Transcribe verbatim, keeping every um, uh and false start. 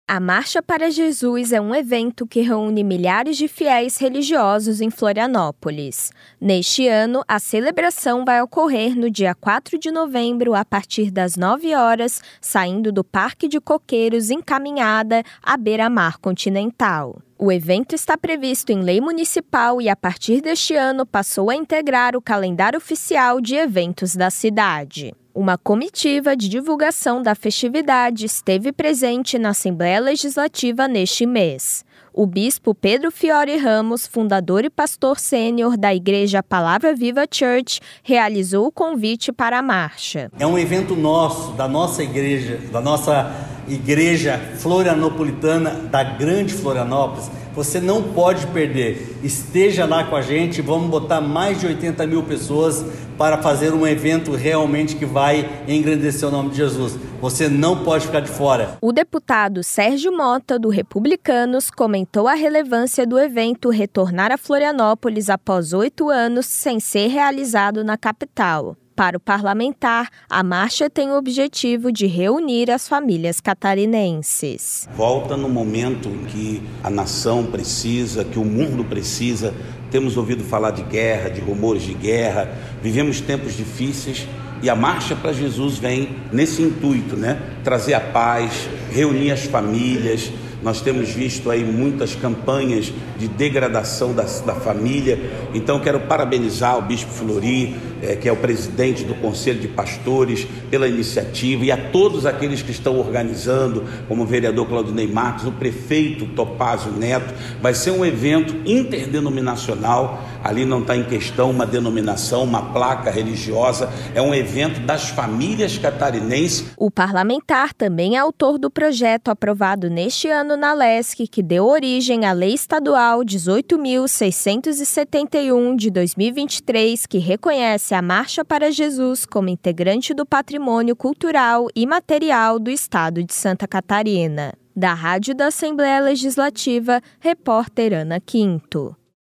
A Marcha para Jesus é um evento que reúne milhares de fiéis religiosos em Florianópolis. Neste ano, a celebração vai ocorrer no dia quatro de novembro, a partir das nove horas, saindo do Parque de Coqueiros encaminhada à beira-mar continental. O evento está previsto em lei municipal e, a partir deste ano, passou a integrar o calendário oficial de eventos da cidade. Uma comitiva de divulgação da festividade esteve presente na Assembleia Legislativa neste mês. O bispo Pedro Fiore Ramos, fundador e pastor sênior da Igreja Palavra Viva Church, realizou o convite para a marcha. É um evento nosso, da nossa igreja, da nossa igreja florianopolitana, da Grande Florianópolis. Você não pode perder. Esteja lá com a gente, vamos botar mais de oitenta mil pessoas para fazer um evento realmente que vai engrandecer o nome de Jesus. Você não pode ficar de fora. O deputado Sérgio Mota, do Republicanos, comentou a relevância do evento retornar a Florianópolis após oito anos sem ser realizado na capital. Para o parlamentar, a marcha tem o objetivo de reunir as famílias catarinenses. Volta no momento em que a nação precisa, que o mundo precisa. Temos ouvido falar de guerra, de rumores de guerra. Vivemos tempos difíceis e a Marcha para Jesus vem nesse intuito, né? Trazer a paz, reunir as famílias. Nós temos visto aí muitas campanhas de degradação da, da família. Então quero parabenizar o Bispo Flori, é, que é o presidente do Conselho de Pastores, pela iniciativa, e a todos aqueles que estão organizando, como o vereador Claudinei Marques, o prefeito Topázio Neto. Vai ser um evento interdenominacional. Ali não está em questão uma denominação, uma placa religiosa. É um evento das famílias catarinenses. O parlamentar também é autor do projeto aprovado neste ano na Lesc, que deu origem à Lei Estadual dezoito mil seiscentos e setenta e um de dois mil e vinte e três, que reconhece a Marcha para Jesus como integrante do patrimônio cultural e material do Estado de Santa Catarina. Da Rádio da Assembleia Legislativa, repórter Ana Quinto.